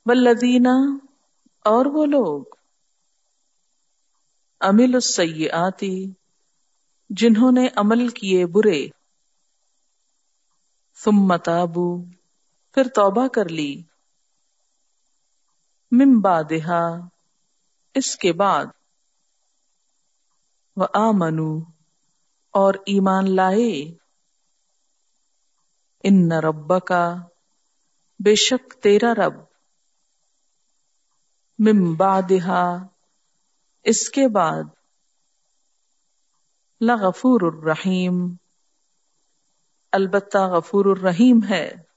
वल्लदीना, और वो लोग, अमिलुस सय्यिआति, जिन्होंने अमल किए बुरे, सुम्मा ताबू, फिर तौबा कर ली, मिन बादिहा, इसके बाद, व आमनु, और ईमान लाए, इन्न रब्बका, बेशक तेरा रब, मिन बादिहा, इसके बाद, लगफूरुर रहीम, अलबत्ता गफूरुर रहीम है।